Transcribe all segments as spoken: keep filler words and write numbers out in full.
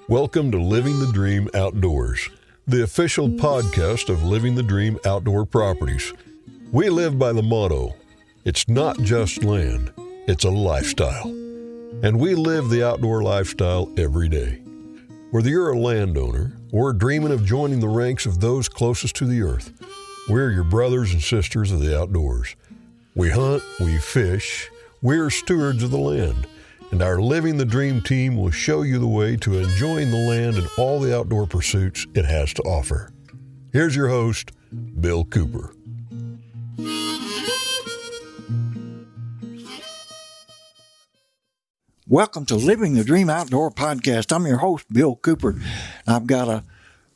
Welcome to Living the Dream Outdoors, the official podcast of Living the Dream Outdoor Properties. We live by the motto, it's not just land, it's a lifestyle. And we live the outdoor lifestyle every day. Whether you're a landowner or dreaming of joining the ranks of those closest to the earth, we're your brothers and sisters of the outdoors. We hunt, we fish, we're stewards of the land. And our Living the Dream team will show you the way to enjoying the land and all the outdoor pursuits it has to offer. Here's your host, Bill Cooper. Welcome to Living the Dream Outdoor Podcast. I'm your host, Bill Cooper. I've got a,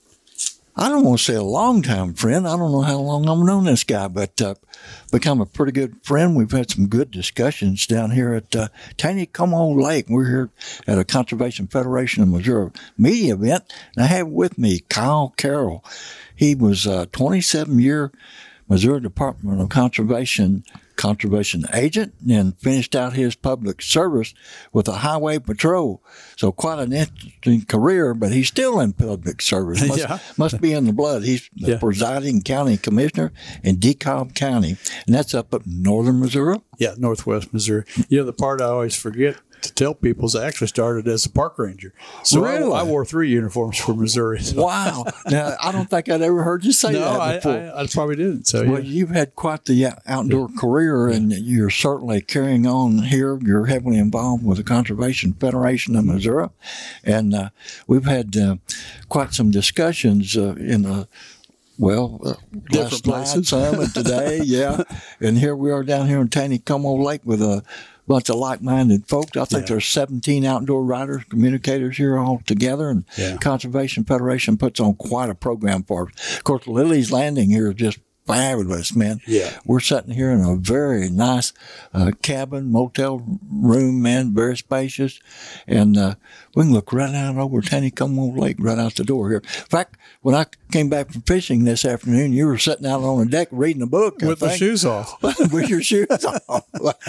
I don't want to say a long-time friend. I don't know how long I've known this guy, but uh, become a pretty good friend. We've had some good discussions down here at uh, Taneycomo Lake. We're here at a Conservation Federation of Missouri media event, and I have with me Kyle Carroll. He was a twenty-seven-year Missouri Department of Conservation conservation agent and finished out his public service with the Highway Patrol. So quite an interesting career, but he's still in public service. Must, yeah. must be in the blood. He's the yeah. presiding county commissioner in DeKalb County, and that's up in northern Missouri. Yeah, northwest Missouri. You know, the part I always forget to tell people is I actually started as a park ranger. So really? I, I wore three uniforms for Missouri. So. Wow. Now, I don't think I'd ever heard you say no, that before. I, I, I probably didn't. So, well, yeah. You've had quite the outdoor yeah. career, and you're certainly carrying on here. You're heavily involved with the Conservation Federation of Missouri. And uh, we've had uh, quite some discussions uh, in the Well, uh, different places. Some and today, yeah. And here we are down here in Taneycomo Lake with a bunch of like-minded folks. I think yeah. there's seventeen outdoor writers, communicators here all together, and yeah. Conservation Federation puts on quite a program for us. Of course, Lily's Landing here is just fabulous, man. Yeah. We're sitting here in a very nice uh, cabin, motel room, man, very spacious. And uh, we can look right out over Taneycomo Lake, right out the door here. In fact, when I came back from fishing this afternoon, you were sitting out on the deck reading a book. With the shoes off. With your shoes off.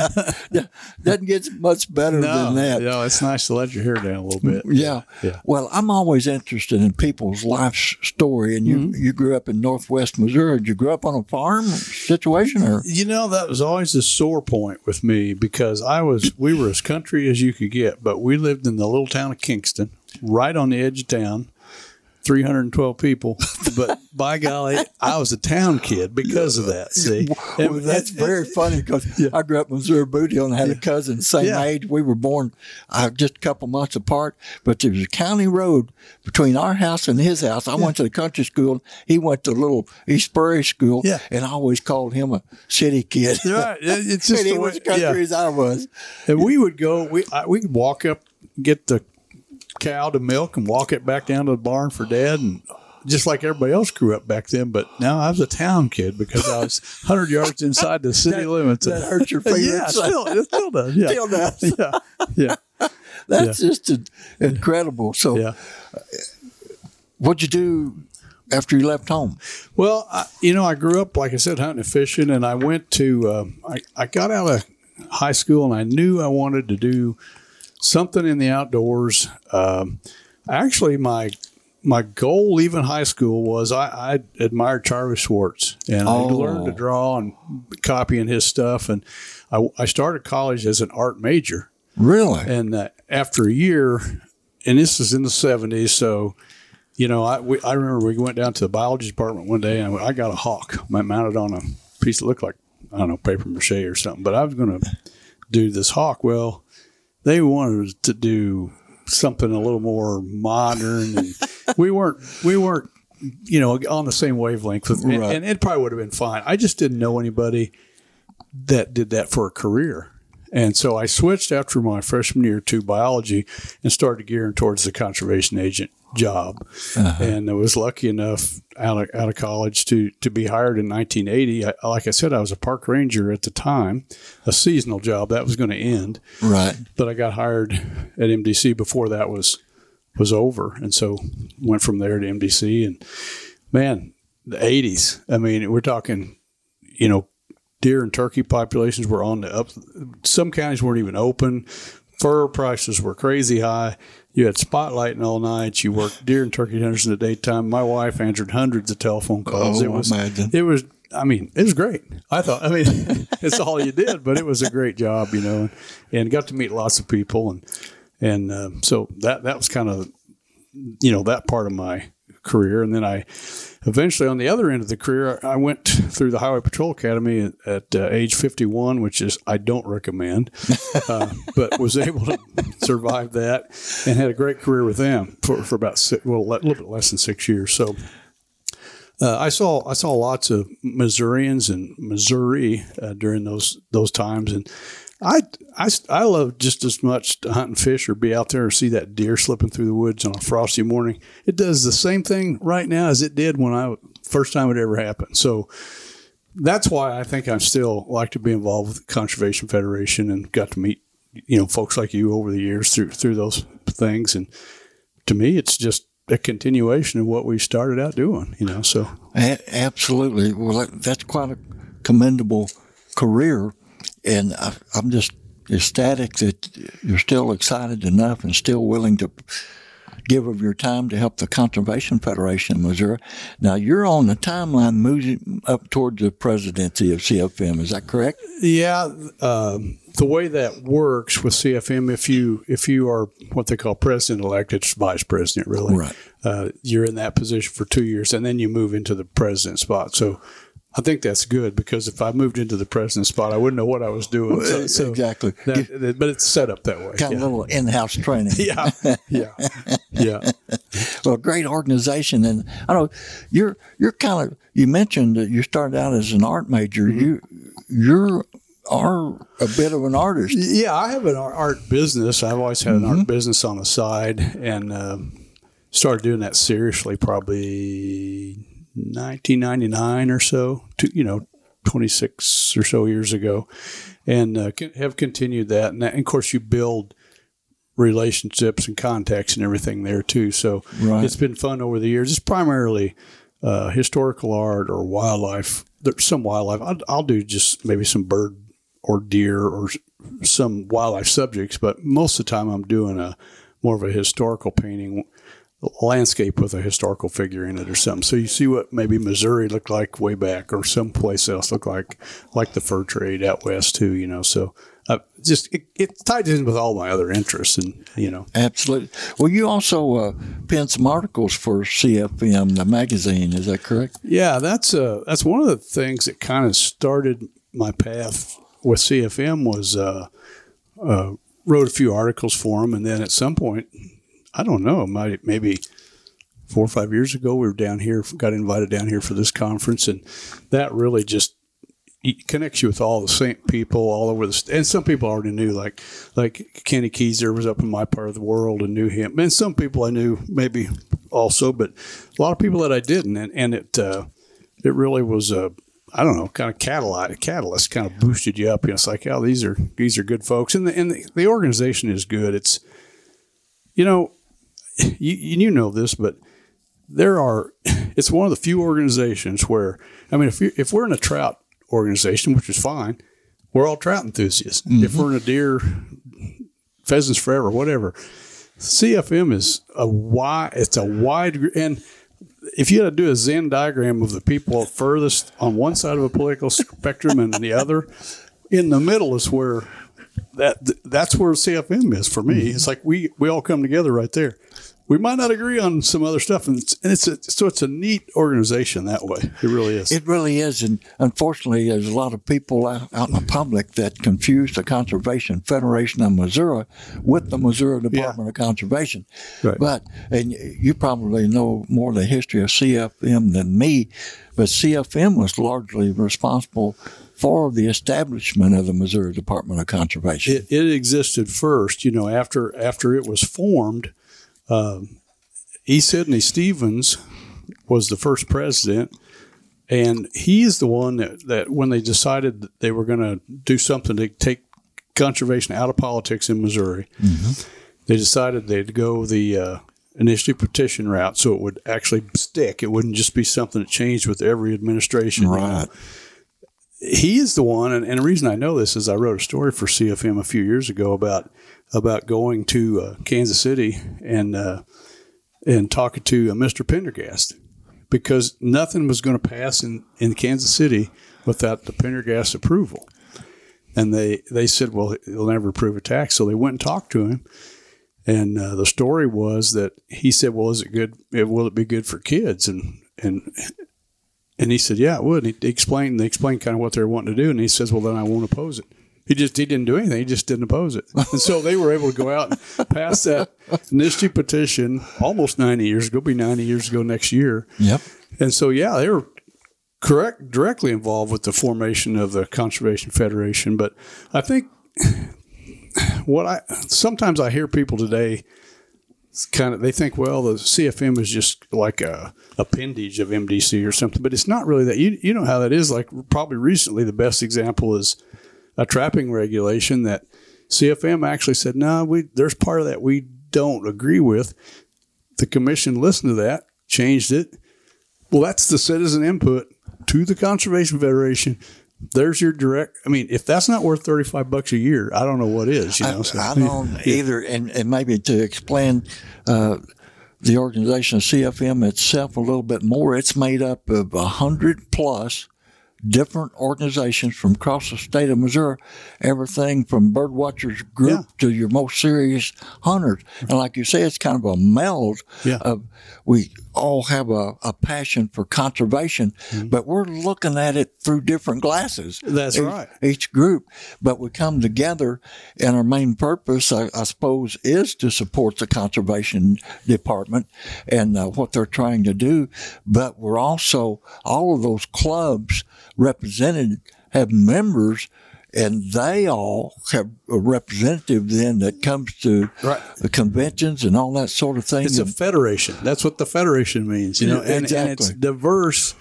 Doesn't get much better no, than that. No, it's nice to let your hair down a little bit. Yeah. yeah. Well, I'm always interested in people's life story. And you, mm-hmm. you grew up in northwest Missouri. Did you grow up on a farm situation? Or? You know, that was always a sore point with me because I was, we were as country as you could get, but we lived in the little town of Kingston, right on the edge of town. three hundred twelve people, but by golly, I was a town kid because of that. See, well, that's very funny because yeah. I grew up in Missouri Booty and I had a cousin same yeah. age. We were born uh, just a couple months apart, but there was a county road between our house and his house. I yeah. went to the country school. He went to little East Prairie school, yeah. and I always called him a city kid. Right, it's just and he the was way, country yeah. as I was. And we would go. We I, we could walk up, get the cow to milk and walk it back down to the barn for Dad, and just like everybody else grew up back then. But now I was a town kid because I was one hundred yards inside the city that, limits. That hurt your feelings. Yeah, still, it still does. Yeah. Still does. Yeah, yeah. That's yeah. just a, incredible. So, yeah. what'd you do after you left home? Well, I, you know, I grew up, like I said, hunting and fishing, and I went to, um, I, I got out of high school, and I knew I wanted to do something in the outdoors. Um, actually, my my goal leaving high school was I, I admired Charlie Schwartz, and oh. I learned to draw and copying his stuff. And I, I started college as an art major. Really? And uh, after a year, and this is in the seventies, so you know, I we, I remember we went down to the biology department one day, and I got a hawk mounted on a piece that looked like, I don't know, paper mache or something. But I was going to do this hawk. Well, they wanted to do something a little more modern, and we weren't, we weren't, you know, on the same wavelength. With, right. and, and it probably would have been fine. I just didn't know anybody that did that for a career. And so I switched after my freshman year to biology and started gearing towards the conservation agent job. Uh-huh. And I was lucky enough out of, out of college to, to be hired in nineteen eighty. I, like I said, I was a park ranger at the time, a seasonal job that was going to end. Right. But I got hired at M D C before that was, was over. And so went from there to M D C, and man, the eighties, I mean, we're talking, you know, deer and turkey populations were on the up. Some counties weren't even open. Fur prices were crazy high. you had spotlighting all night. You worked deer and turkey hunters in the daytime. My wife answered hundreds of telephone calls. Oh, it was, imagine. it was, I mean, it was great. I thought, I mean, it's all you did, but it was a great job, you know, and, and got to meet lots of people. And, and uh, so that, that was kind of, you know, that part of my career. And then I eventually, on the other end of the career, I went through the Highway Patrol Academy at, at uh, age fifty-one, which is I don't recommend, uh, but was able to survive that and had a great career with them for, for about six, well, a little bit less than six years. So uh, I saw I saw lots of Missourians in Missouri uh, during those those times, and I, I, I love just as much to hunt and fish or be out there or see that deer slipping through the woods on a frosty morning. It does the same thing right now as it did when I first time it ever happened. So that's why I think I still like to be involved with the Conservation Federation and got to meet, you know, folks like you over the years through through those things. And to me, it's just a continuation of what we started out doing, you know. So a- absolutely. Well, that, that's quite a commendable career. And I, I'm just ecstatic that you're still excited enough and still willing to give of your time to help the Conservation Federation of Missouri. Now, you're on the timeline moving up toward the presidency of C F M. Is that correct? Yeah. Um, the way that works with C F M, if you if you are what they call president-elect, it's vice president, really. Right. Uh, you're in that position for two years, and then you move into the president spot. So I think that's good, because if I moved into the president spot, I wouldn't know what I was doing. So, so exactly. That, but it's set up that way. Kind yeah. of a little in-house training. Yeah, yeah, yeah. Well, great organization. And I know you're you're kind of, you mentioned that you started out as an art major. Mm-hmm. You you're are a bit of an artist. Yeah, I have an art business. I've always had an mm-hmm. art business on the side, and um, started doing that seriously probably nineteen ninety-nine or so, to, you know, twenty-six or so years ago, and uh, have continued that. And, that, and of course, you build relationships and contacts and everything there too. So right. It's been fun over the years. It's primarily uh, historical art or wildlife. There's some wildlife. I'll, I'll do just maybe some bird or deer or some wildlife subjects, but most of the time I'm doing a more of a historical painting, landscape with a historical figure in it or something. So you see what maybe Missouri looked like way back, or someplace else looked like, like the fur trade out west too, you know. So uh, just it, it ties in with all my other interests, and you know. Absolutely. Well, you also uh, penned some articles for C F M, the magazine. Is that correct? Yeah, that's uh, that's one of the things that kind of started my path with C F M. Was uh, uh, wrote a few articles for them, and then at some point, I don't know, maybe four or five years ago, we were down here, got invited down here for this conference, and that really just connects you with all the same people all over the state. And some people I already knew, like like Kenny Keyser was up in my part of the world and knew him. And some people I knew maybe also, but a lot of people that I didn't. And, and it uh, it really was a, I don't know, kind of catalyst, catalyst kind of boosted you up. You know, it's like, oh, these are these are good folks. And the, and the, the organization is good. It's, you know, You, you know this, but there are, it's one of the few organizations where, I mean, if you if we're in a trout organization, which is fine, we're all trout enthusiasts. Mm-hmm. If we're in a deer, pheasants forever, whatever, C F M is a wide, it's a wide, and if you had to do a Venn diagram of the people furthest on one side of a political spectrum and the other, in the middle is where that that's where C F M is for me. Mm-hmm. It's like we, we all come together right there. We might not agree on some other stuff, and it's, and it's a, so it's a neat organization that way. It really is. It really is, and unfortunately, there's a lot of people out, out in the public that confuse the Conservation Federation of Missouri with the Missouri Department yeah. of Conservation. Right. But and you probably know more of the history of C F M than me, but C F M was largely responsible for the establishment of the Missouri Department of Conservation. It, it existed first, you know, after after it was formed. Um, E. Sidney Stevens was the first president, and he's the one that, that when they decided that they were going to do something to take conservation out of politics in Missouri, mm-hmm. they decided they'd go the uh, initiative petition route so it would actually stick. It wouldn't just be something that changed with every administration. Right. You know? He is the one, and, and the reason I know this is I wrote a story for C F M a few years ago about about going to uh, Kansas City and uh, and talking to uh, Mister Pendergast, because nothing was going to pass in, in Kansas City without the Pendergast approval. And they, they said, well, he'll never approve a tax. So they went and talked to him. And uh, the story was that he said, well, is it good? Will it be good for kids? And and and he said, yeah, it would. He explained, they explained kind of what they were wanting to do. And he says, well, then I won't oppose it. He just he didn't do anything. He just didn't oppose it. And so they were able to go out and pass that initiative petition almost ninety years ago. It'll be ninety years ago next year. Yep. And so, yeah, they were correct, directly involved with the formation of the Conservation Federation. But I think what I sometimes I hear people today kind of, they think, well, the C F M is just like a appendage of M D C or something, but it's not really that. You you know how that is. Like probably recently, the best example is a trapping regulation that C F M actually said, no, we there's part of that we don't agree with. The commission listened to that, changed it. Well, that's the citizen input to the Conservation Federation. There's your direct. I mean, if that's not worth thirty-five bucks a year, I don't know what is. You know, I, so, I don't yeah. either. And, and maybe to explain uh, the organization of C F M itself a little bit more, it's made up of a hundred plus different organizations from across the state of Missouri, everything from bird watchers group Yeah. to your most serious hunters. And like you say, it's kind of a meld Yeah. of we all have a, a passion for conservation, mm-hmm. but we're looking at it through different glasses. That's each, right. Each group. But we come together, and our main purpose, I, I suppose, is to support the conservation department and uh, what they're trying to do. But we're also, all of those clubs represented have members, and they all have a representative then that comes to Right. the conventions and all that sort of thing. It's a federation. That's what the federation means, you know, Yeah, and, exactly. and it's diverse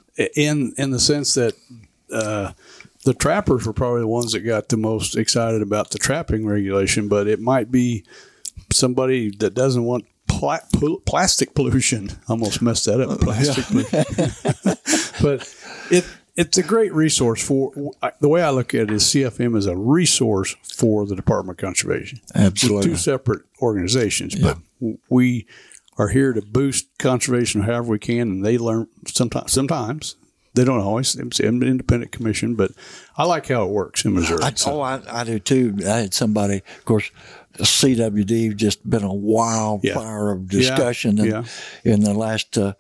in in the sense that uh, the trappers were probably the ones that got the most excited about the trapping regulation, but it might be somebody that doesn't want pla- pl- plastic pollution. Almost messed that up. Plastic pollution. But it. It's a great resource for the way I look at it is C F M is a resource for the Department of Conservation. Absolutely. With two separate organizations, Yeah. but we are here to boost conservation however we can, and they learn sometimes. Sometimes they don't always. It's an independent commission, but I like how it works in Missouri. I, so. Oh, I, I do too. I had somebody, of course, C W D just been a wildfire Yeah. of discussion Yeah. in, Yeah. in the last uh,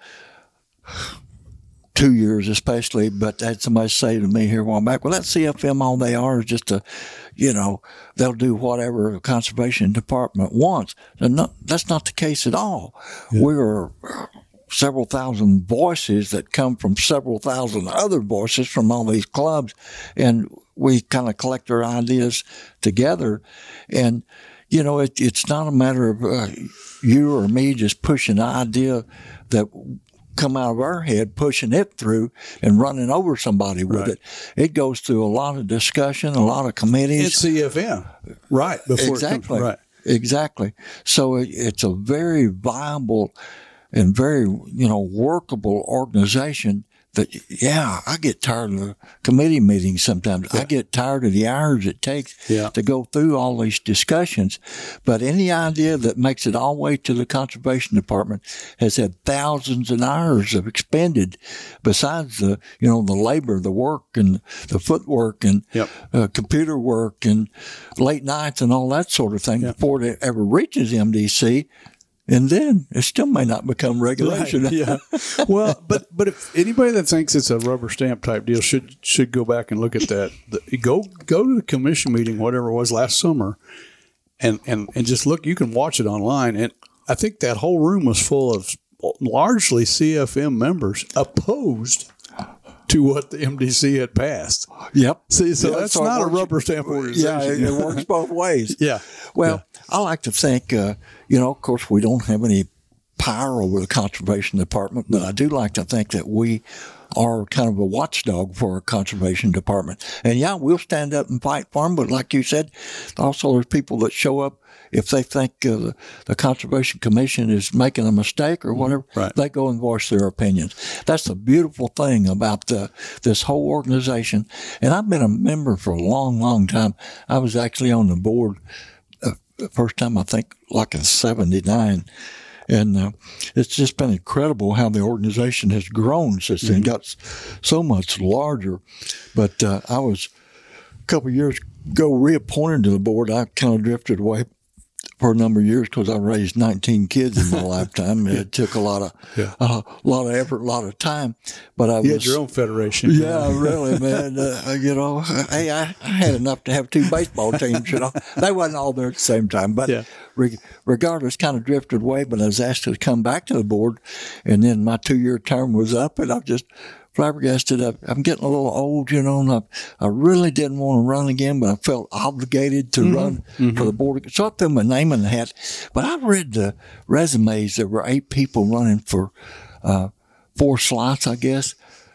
two years especially, but I had somebody say to me here a while back, well, that C F M, all they are is just a, you know, they'll do whatever the conservation department wants. And not, that's not the case at all. Yeah. We're several thousand voices that come from several thousand other voices from all these clubs, and we kind of collect our ideas together. And, you know, it, it's not a matter of uh, you or me just pushing an idea that come out of our head, pushing it through and running over somebody with right. it. It goes through a lot of discussion, a lot of committees. It's C F M, right? Before exactly, it comes, right? Exactly. So it, it's a very viable and very, you know, workable organization. That yeah, I get tired of the committee meetings sometimes. Yeah. I get tired of the hours it takes yeah. to go through all these discussions. But any idea that makes it all the way to the conservation department has had thousands of hours of expended, besides the you know the labor, the work, and the footwork, and yep. uh, computer work, and late nights, and all that sort of thing yep. before it ever reaches M D C. And then it still may not become regulation. Right, yeah. Well, but but if anybody that thinks it's a rubber stamp type deal should should go back and look at that. The, go go to the commission meeting, whatever it was last summer, and, and, and just look. You can watch it online. And I think that whole room was full of largely C F M members opposed to what the M D C had passed. Yep. See, so yeah, that's so not works, a rubber stamp organization. Yeah, it, it works both ways. Yeah. Well, yeah. I like to think, uh, you know, of course, we don't have any power over the conservation department, but I do like to think that we are kind of a watchdog for our conservation department. And yeah, we'll stand up and fight for them, but like you said, also there's people that show up if they think uh, the, the Conservation Commission is making a mistake or whatever, right. they go and voice their opinions. That's the beautiful thing about uh, this whole organization. And I've been a member for a long, long time. I was actually on the board uh, the first time, I think, like in seventy-nine. And uh, it's just been incredible how the organization has grown since then, mm-hmm. got so much larger. But uh, I was, a couple of years ago, reappointed to the board. I kind of drifted away for a number of years because I raised nineteen kids in my lifetime. It took a lot of yeah. uh, a lot of effort, a lot of time. But I you was had your own federation. Yeah, really, man. Uh, you know, hey, I, I had enough to have two baseball teams. You know, they wasn't all there at the same time. But yeah. re- regardless, kind of drifted away. But I was asked to come back to the board, and then my two-year term was up, and I just flabbergasted. Up. I'm getting a little old, you know, and I, I really didn't want to run again, but I felt obligated to mm-hmm. run mm-hmm. for the board. So I threw my name in the hat. But I read the resumes. There were eight people running for uh, four slots, I guess.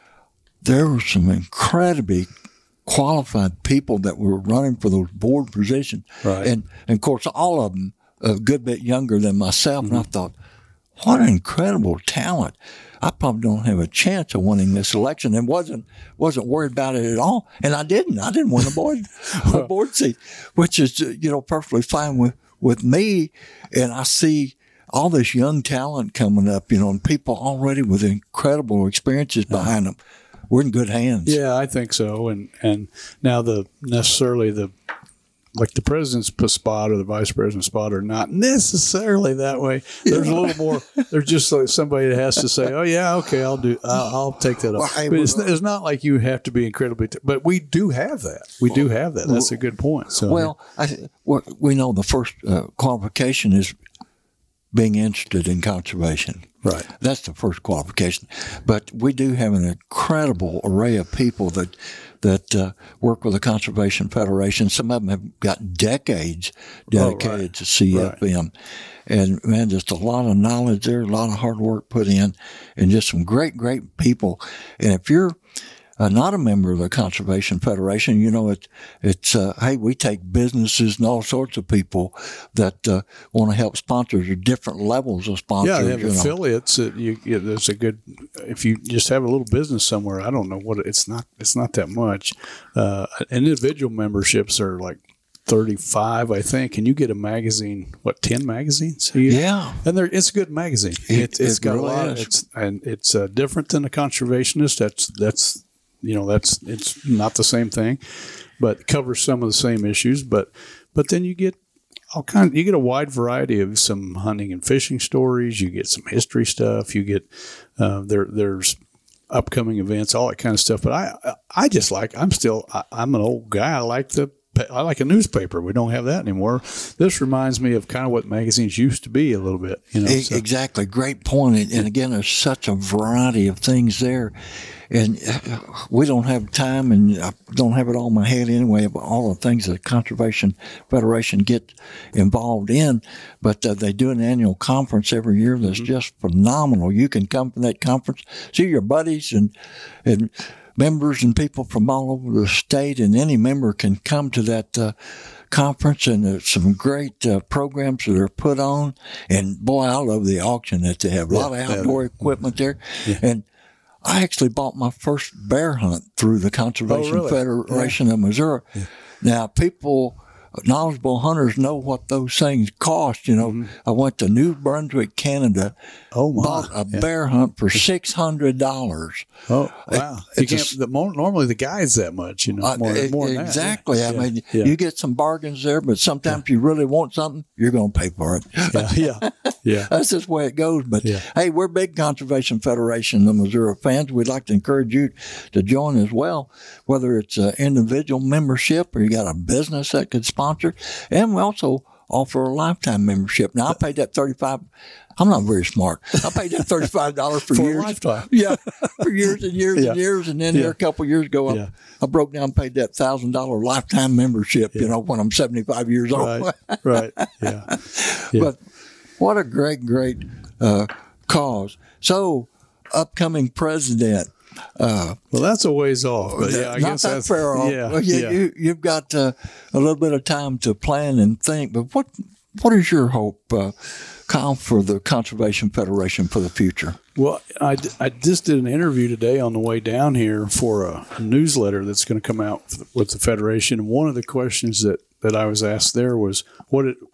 There were some incredibly qualified people that were running for those board positions. Right. And, and of course, all of them a good bit younger than myself. Mm-hmm. And I thought, what an incredible talent. I probably don't have a chance of winning this election, and wasn't wasn't worried about it at all. And I didn't. I didn't win a board a board seat, which is, you know, perfectly fine with, with me. And I see all this young talent coming up, you know, and people already with incredible experiences behind them. We're in good hands. Yeah, I think so. And and now the necessarily the like the president's spot or the vice president's spot are not necessarily that way. There's yeah. a little more. There's just like somebody that has to say, "Oh yeah, okay, I'll do. I'll, I'll take that up." Well, hey, but it's, it's not like you have to be incredibly. T- but we do have that. We do have that. That's a good point. So well, I, we know the first uh, qualification is being interested in conservation. Right. That's the first qualification. But we do have an incredible array of people that that uh, work with the Conservation Federation. Some of them have got decades dedicated oh, right. to C F M. Right. And, man, just a lot of knowledge there, a lot of hard work put in, and just some great, great people. And if you're Uh, not a member of the Conservation Federation, you know, it, it's, uh, hey, we take businesses and all sorts of people that uh, want to help sponsors at different levels of sponsors. Yeah, they have you know. affiliates. That you, you, there's a good, if you just have a little business somewhere, I don't know what, it's not, it's not that much. Uh, individual memberships are like thirty-five, I think, and you get a magazine, what, ten magazines a year? Yeah. And they're, it's a good magazine. It, it, it's it got really a lot, is. it's, and it's uh, different than a conservationist. That's, that's, You know, that's it's not the same thing, but covers some of the same issues. But but then you get all kind. You get a wide variety of some hunting and fishing stories. You get some history stuff. You get uh, there. There's upcoming events, all that kind of stuff. But I I just like. I'm still. I, I'm an old guy. I like the. I like a newspaper. We don't have that anymore. This reminds me of kind of what magazines used to be a little bit. You know, so. Exactly. Great point. And again, there's such a variety of things there. And we don't have time, and I don't have it all in my head anyway, about all the things that the Conservation Federation get involved in. But uh, they do an annual conference every year that's mm-hmm. just phenomenal. You can come to that conference, see your buddies and and members and people from all over the state, and any member can come to that uh, conference, and there's some great uh, programs that are put on. And boy, I love the auction that they have. A lot yeah, of outdoor yeah. equipment there. Yeah. And I actually bought my first bear hunt through the Conservation oh, really? Federation yeah. of Missouri. Yeah. Now, people, knowledgeable hunters know what those things cost. You know, mm-hmm. I went to New Brunswick, Canada, oh my. bought a yeah. bear hunt for six hundred dollars. Oh, wow. It, you can't, a, the, normally the guide's that much, you know, more, uh, more than exactly. that. I yeah. mean, yeah. you get some bargains there, but sometimes yeah. you really want something, you're going to pay for it. Yeah, yeah, yeah. That's just the way it goes. But, yeah. hey, we're big Conservation Federation of Missouri fans. We'd like to encourage you to join as well, whether it's an individual membership or you got a business that could sponsor. And we also offer a lifetime membership. Now, I paid that thirty-five dollars. I'm not very smart. I paid that thirty-five dollars for, for years. a lifetime. Yeah, for years and years yeah. and years. And then yeah. there a couple of years ago, I, yeah. I broke down and paid that one thousand dollars lifetime membership, yeah. you know, when I'm seventy-five years old. Right, right, yeah. yeah. But what a great, great uh, cause. So, upcoming president. Uh, well, that's a ways off, but yeah, I not guess that that's far off. Yeah, well, you, yeah. You, you've got uh, a little bit of time to plan and think. But what what is your hope, uh, Kyle, for the Conservation Federation for the future? Well, I, I just did an interview today on the way down here for a, a newsletter that's going to come out with the Federation. And one of the questions that, that I was asked there was, what it,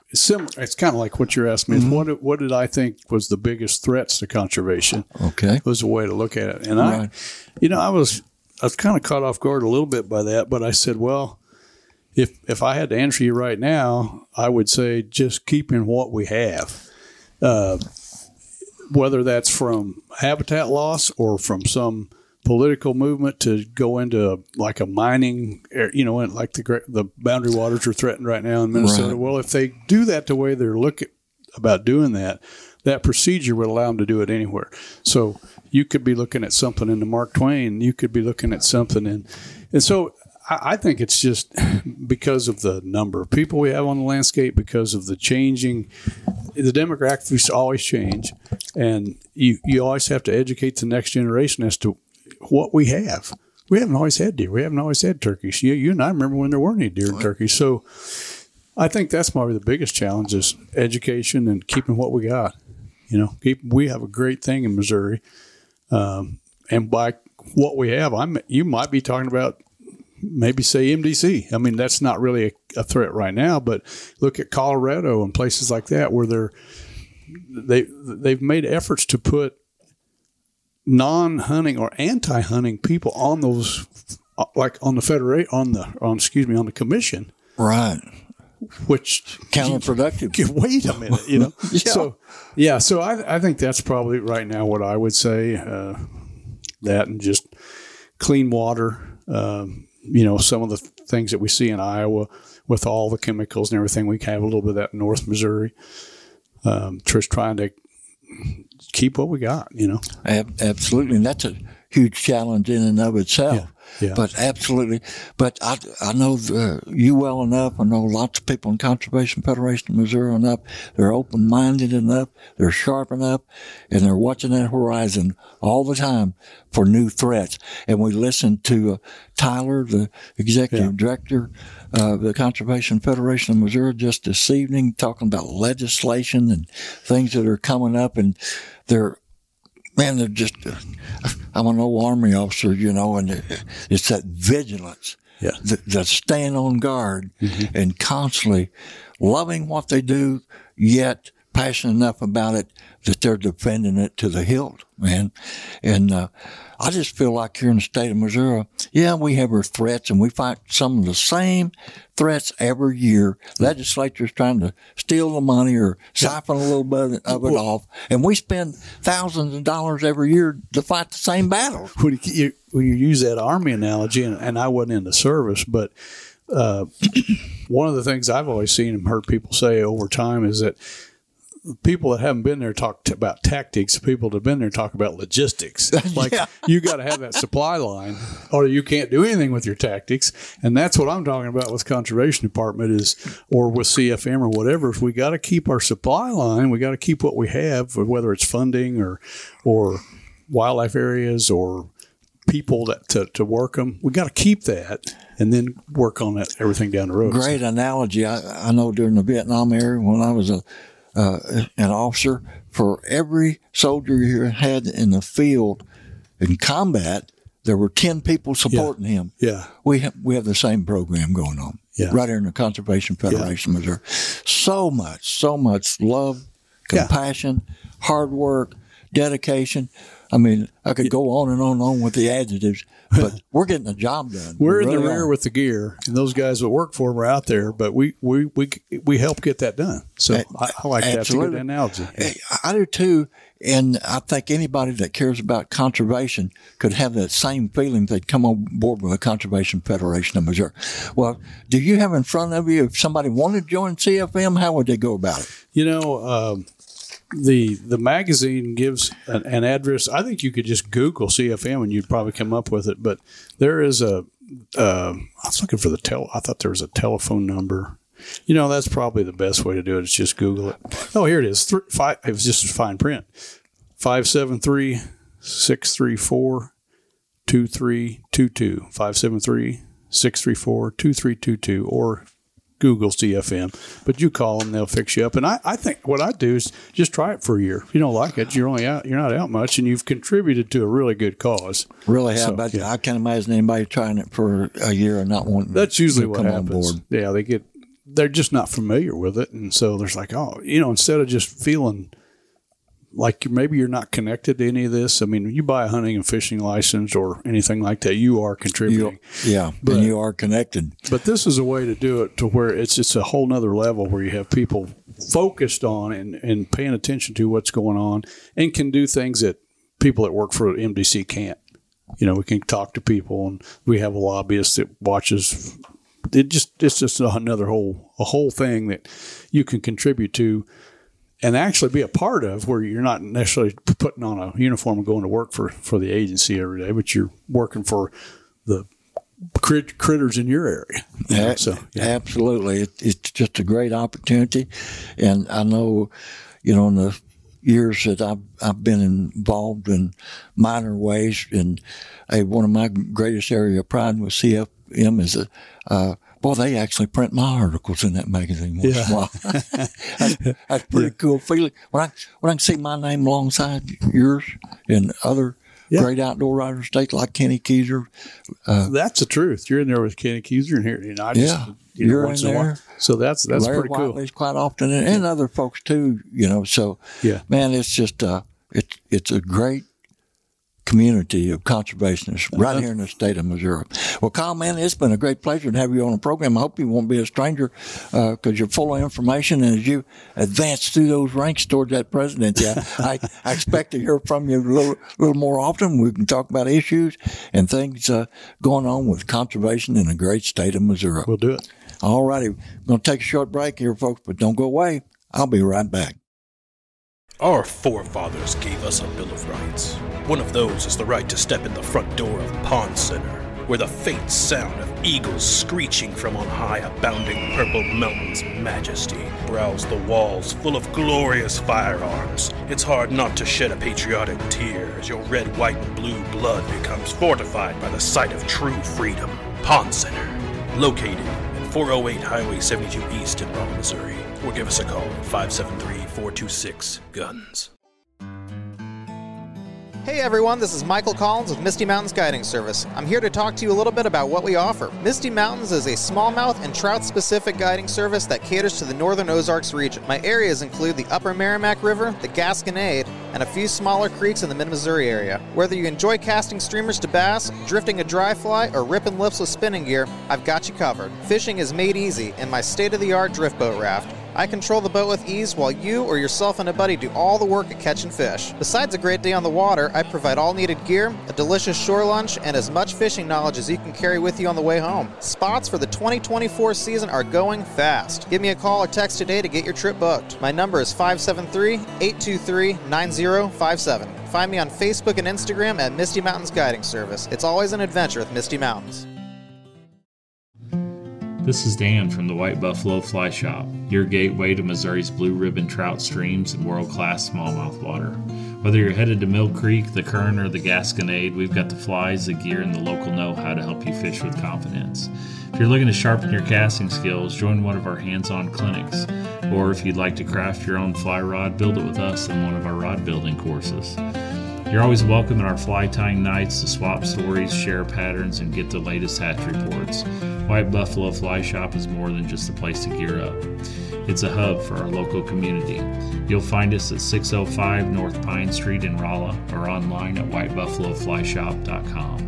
it's similar. It's kind of like what you're asking me. Mm-hmm. Is what what did I think was the biggest threats to conservation? Okay, was a way to look at it. And right. I, you know, I was I was kind of caught off guard a little bit by that, but I said, well, if if I had to answer you right now, I would say just keeping what we have. Uh, whether that's from habitat loss or from some political movement to go into like a mining, you know, like the the boundary waters are threatened right now in Minnesota. Right. Well, if they do that the way they're looking about doing that, that procedure would allow them to do it anywhere. So you could be looking at something in the Mark Twain. You could be looking at something in, and so I, I think it's just because of the number of people we have on the landscape, because of the changing. The demographics always change, and you, you always have to educate the next generation as to what we have. We haven't always had deer. We haven't always had turkeys. You, you and I remember when there weren't any deer and turkeys. So I think that's probably the biggest challenge is education and keeping what we got. You know, keep, we have a great thing in Missouri, um, and by what we have, I'm you might be talking about. Maybe say M D C. I mean, that's not really a, a threat right now, but look at Colorado and places like that where they're they they've made efforts to put non-hunting or anti-hunting people on those, like on the federate on the on excuse me on the commission, right? Which counterproductive. You, wait a minute, you know. yeah. So yeah, so I I think that's probably right now what I would say. Uh, that and just clean water. Um, You know, some of the things that we see in Iowa with all the chemicals and everything, we have a little bit of that in North Missouri. Um, just trying to keep what we got, you know. Absolutely. And that's a huge challenge in and of itself. Yeah. Yeah. But absolutely. But I, I know uh, you well enough. I know lots of people in Conservation Federation of Missouri enough. They're open-minded enough. They're sharp enough. And they're watching that horizon all the time for new threats. And we listened to uh, Tyler, the executive yeah. director of the Conservation Federation of Missouri, just this evening, talking about legislation and things that are coming up. And they're Man, they're just, uh, I'm an old Army officer, you know, and it's that vigilance, yeah. that, that staying on guard mm-hmm. and constantly loving what they do, yet passionate enough about it that they're defending it to the hilt, man. And uh, I just feel like here in the state of Missouri, yeah, we have our threats, and we fight some of the same threats every year. Mm-hmm. Legislature's trying to steal the money or siphon a little bit of it well, off, and we spend thousands of dollars every year to fight the same battles. When you, when you use that Army analogy, and, and I wasn't in the service, but uh, one of the things I've always seen and heard people say over time is that people that haven't been there talk t- about tactics. People that have been there talk about logistics. Like yeah. you got to have that supply line, or you can't do anything with your tactics. And that's what I'm talking about with Conservation Department is, or with C F M or whatever. Is we got to keep our supply line. We got to keep what we have, whether it's funding or or wildlife areas or people that to, to work them. We got to keep that and then work on that everything down the road. Great so. analogy. I, I know during the Vietnam era when I was a Uh, an officer, for every soldier you had in the field in combat, there were ten people supporting yeah. him. Yeah. We have, we have the same program going on yeah. right here in the Conservation Federation of yeah. Missouri. So much, so much love, compassion, yeah. hard work, dedication. I mean, I could go on and on and on with the adjectives, but we're getting the job done. We're we in really the rear are. with the gear, and those guys that work for them are out there, but we we we, we help get that done. So I, I like that. That's a good analogy. I do too, and I think anybody that cares about conservation could have that same feeling if they'd come on board with the Conservation Federation of Missouri. Well, do you have in front of you, if somebody wanted to join C F M, how would they go about it? You know, um, The the magazine gives an, an address. I think you could just Google C F M and you'd probably come up with it. But there is a. Uh, I was looking for the tel. I thought there was a telephone number. You know, that's probably the best way to do it. Is just Google it. Oh, here it is. Three, five. It was just fine print. Five seven three six three four two three two two. Five seven three six three four two three two two. Or Google C F M, but you call them, they'll fix you up. And I, I think what I do is just try it for a year. If you don't like it, you're only out, you're not out much, and you've contributed to a really good cause. Really have. So, but yeah. I can't imagine anybody trying it for a year and not wanting. That's usually to what come happens. on board. Yeah, they get they're just not familiar with it. And so there's like, oh, you know, instead of just feeling like maybe you're not connected to any of this. I mean, when you buy a hunting and fishing license or anything like that, you are contributing. You, yeah, but, and you are connected. But this is a way to do it to where it's it's a whole nother level where you have people focused on and, and paying attention to what's going on and can do things that people that work for M D C can't. You know, we can talk to people, and we have a lobbyist that watches. It just it's just another whole a whole thing that you can contribute to and actually be a part of, where you're not necessarily putting on a uniform and going to work for, for the agency every day, but you're working for the crit- critters in your area. You know? So yeah. Absolutely, it, it's just a great opportunity, and I know, you know, in the years that I've I've been involved in minor ways, and uh, one of my greatest area of pride with C F M is a. Uh, Boy, they actually print my articles in that magazine once yeah. in a while. that's, that's pretty yeah. cool feeling. When I when I can see my name alongside yours and other yeah. great outdoor riders, states like Kenny Keyser. Uh, that's the truth. You're in there with Kenny Keyser and here, and I just, yeah, you know, you're once in in a there. while. So that's that's Larry pretty cool. Whiteley's quite often, and, and other folks too. You know, so yeah, man, it's just uh, it's it's a great community of conservationists right uh-huh. here in the state of Missouri. Well, Kyle, man, it's been a great pleasure to have you on the program. I hope you won't be a stranger because uh, you're full of information. And as you advance through those ranks towards that presidency, I, I, I expect to hear from you a little, little more often. We can talk about issues and things uh, going on with conservation in the great state of Missouri. We'll do it. All righty. We're going to take a short break here, folks, but don't go away. I'll be right back. Our forefathers gave us a Bill of Rights. One of those is the right to step in the front door of Pond Center, where the faint sound of eagles screeching from on high, abounding purple mountains' majesty browse the walls full of glorious firearms. It's hard not to shed a patriotic tear as your red, white, and blue blood becomes fortified by the sight of true freedom. Pond Center, located at four oh eight Highway seventy-two East in Rolla, Missouri. Or give us a call at five seven three, four two six, GUNS. Hey everyone, this is Michael Collins with Misty Mountains Guiding Service. I'm here to talk to you a little bit about what we offer. Misty Mountains is a smallmouth and trout-specific guiding service that caters to the northern Ozarks region. My areas include the Upper Merrimack River, the Gasconade, and a few smaller creeks in the mid-Missouri area. Whether you enjoy casting streamers to bass, drifting a dry fly, or ripping lips with spinning gear, I've got you covered. Fishing is made easy in my state-of-the-art drift boat raft. I control the boat with ease while you or yourself and a buddy do all the work at catching fish. Besides a great day on the water, I provide all needed gear, a delicious shore lunch, and as much fishing knowledge as you can carry with you on the way home. Spots for the twenty twenty-four season are going fast. Give me a call or text today to get your trip booked. My number is five seven three, eight two three, nine zero five seven. Find me on Facebook and Instagram at Misty Mountains Guiding Service. It's always an adventure with Misty Mountains. This is Dan from the White Buffalo Fly Shop, your gateway to Missouri's blue ribbon trout streams and world-class smallmouth water. Whether you're headed to Mill Creek, the Kern, or the Gasconade, we've got the flies, the gear, and the local know-how to help you fish with confidence. If you're looking to sharpen your casting skills, join one of our hands-on clinics. Or if you'd like to craft your own fly rod, build it with us in one of our rod building courses. You're always welcome at our fly tying nights to swap stories, share patterns, and get the latest hatch reports. White Buffalo Fly Shop is more than just a place to gear up. It's a hub for our local community. You'll find us at six oh five North Pine Street in Rolla or online at white buffalo fly shop dot com.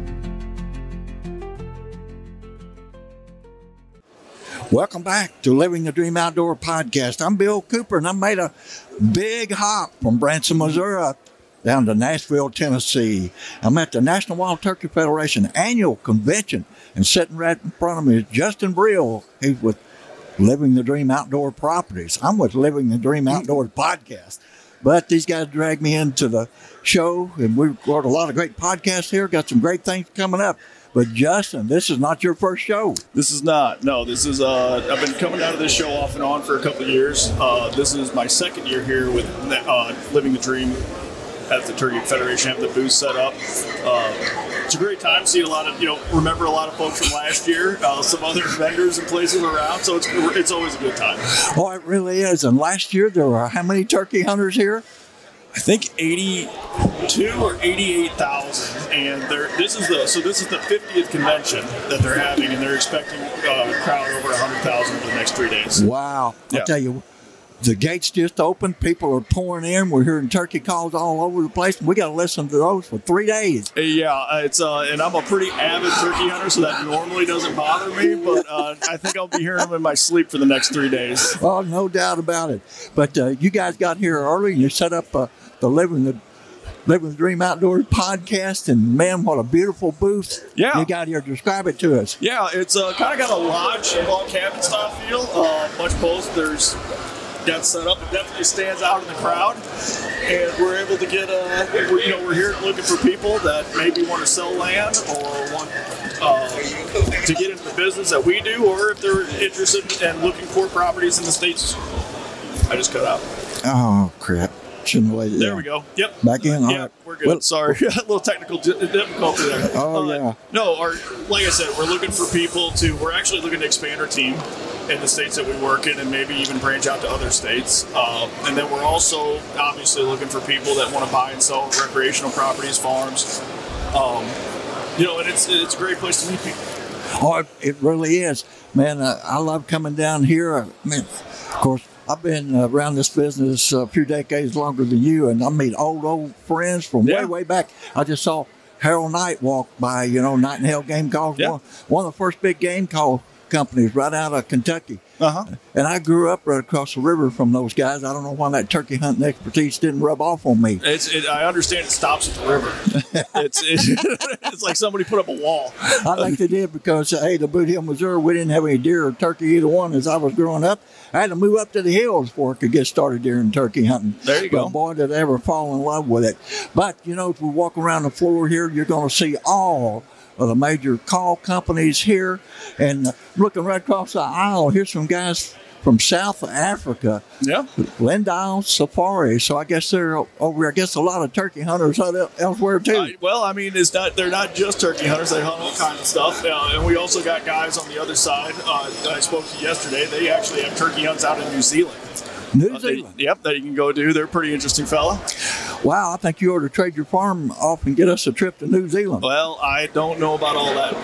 Welcome back to Living the Dream Outdoor podcast. I'm Bill Cooper, and I made a big hop from Branson, Missouri, down to Nashville, Tennessee. I'm at the National Wild Turkey Federation annual convention, and sitting right in front of me is Justin Brill. He's with Living the Dream Outdoor Properties. I'm with Living the Dream Outdoors podcast. But these guys dragged me into the show, and we've got a lot of great podcasts here, got some great things coming up. But Justin, this is not your first show. This is not. No, this is, uh, I've been coming out of this show off and on for a couple of years. Uh, this is my second year here with uh, Living the Dream at the Turkey Federation, have the booth set up. Uh, it's a great time. See a lot of, you know, remember a lot of folks from last year, uh, some other vendors and places around. So it's it's always a good time. Oh, it really is. And last year there were how many turkey hunters here? I think eighty, two or eighty-eight thousand, and they're this is the so this is the fiftieth convention that they're having, and they're expecting uh, a crowd over one hundred thousand over the next three days. Wow! Yeah. I'll tell you, the gates just opened. People are pouring in. We're hearing turkey calls all over the place. We got to listen to those for three days. Yeah, it's uh, and I'm a pretty avid turkey hunter, so that normally doesn't bother me. But uh, I think I'll be hearing them in my sleep for the next three days. Oh, no doubt about it. But uh, you guys got here early, and you set up uh, the Living the Living the Dream Outdoors podcast, and man, what a beautiful booth Yeah. you got here. Describe it to us. Yeah, it's uh, kind of got a lodge, log cabin style feel. Uh, much both. There's got set up. It definitely stands out in the crowd, and we're able to get. Uh, we're, you know, we're here looking for people that maybe want to sell land or want uh, to get into the business that we do, or if they're interested in looking for properties in the states. I just cut out. Oh, crap. Shouldn't have waited. There we go. Yep. Back in? All Yeah, right. we're good. Well- Sorry. A little technical di- difficulty there. Oh, Uh, yeah. No, our, like I said, we're looking for people to, we're actually looking to expand our team in the states that we work in and maybe even branch out to other states. Um, and then we're also obviously looking for people that want to buy and sell recreational properties, farms. Um, you know, and it's it's a great place to meet people. Oh, it, it really is. Man, uh, I love coming down here. I mean, of course, I've been uh, around this business a few decades longer than you, and I meet old, old friends from Yeah. way, way back. I just saw Harold Knight walk by, you know, Nightingale Game Calls, Yeah. one, one of the first big game call companies right out of Kentucky. Uh-huh. And I grew up right across the river from those guys. I don't know why that turkey hunting expertise didn't rub off on me. It's, it, I understand it stops at the river. it's, it, it's like somebody put up a wall. I think they did because, uh, hey, the Boot Hill, Missouri, we didn't have any deer or turkey, either one, as I was growing up. I had to move up to the hills before I could get started deer and turkey hunting. There you but go. boy, did I ever fall in love with it. But, you know, if we walk around the floor here, you're going to see all of the major call companies here. And uh, looking right across the aisle, here's some guys from South Africa, Yeah. Lindau Safari. So I guess they're over. I guess a lot of turkey hunters out el- elsewhere too. Uh, well, I mean, it's not. They're not just turkey hunters. They hunt all kinds of stuff, uh, and we also got guys on the other side. Uh, that I spoke to yesterday. They actually have turkey hunts out in New Zealand. New Uh, they- Zealand. yep, that you can go do. They're a pretty interesting fella. Wow, I think you ought to trade your farm off and get us a trip to New Zealand. Well, I don't know about all that,